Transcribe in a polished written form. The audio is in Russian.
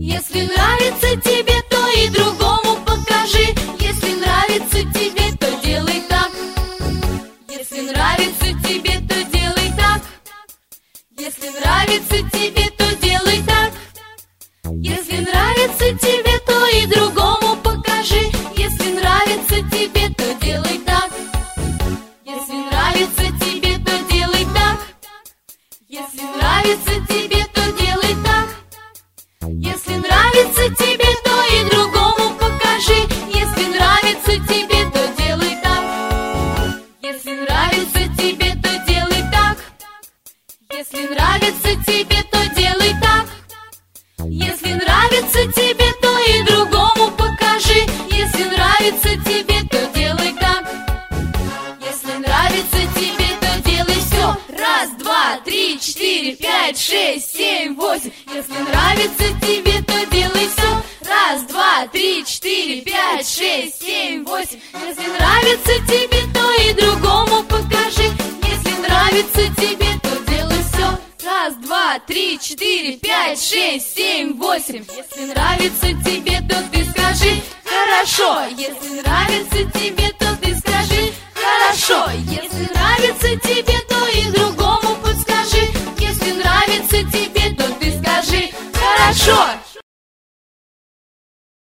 Если нравится тебе, то и другому покажи. Если нравится тебе, то делай так. Если нравится тебе, то делай так. Если нравится тебе, то делай так. Если нравится тебе, то и другому покажи. Если нравится тебе, то делай так. Если нравится тебе, то делай так. Если нравится тебе, то делай так. Если нравится тебе, то и другому покажи. Если нравится тебе, то делай так. Если нравится тебе, то делай так. Если нравится тебе, то делай так. Если нравится тебе, то и другому покажи. Если нравится тебе, то делай так. Если нравится тебе, то делай все. Раз, два, три, четыре, пять, шесть, семь, восемь. Если нравится тебе, то делай все. Раз, два, три, четыре, пять, шесть, семь, восемь. Если нравится тебе, то и другому покажи. Если нравится тебе, то делай все. Раз, два, три, четыре, пять, шесть, семь, восемь. Если нравится тебе, то ты скажи хорошо. Если нравится тебе, то ты скажи хорошо. Если нравится тебе, то и другому подскажи. Если нравится тебе, то ты скажи хорошо.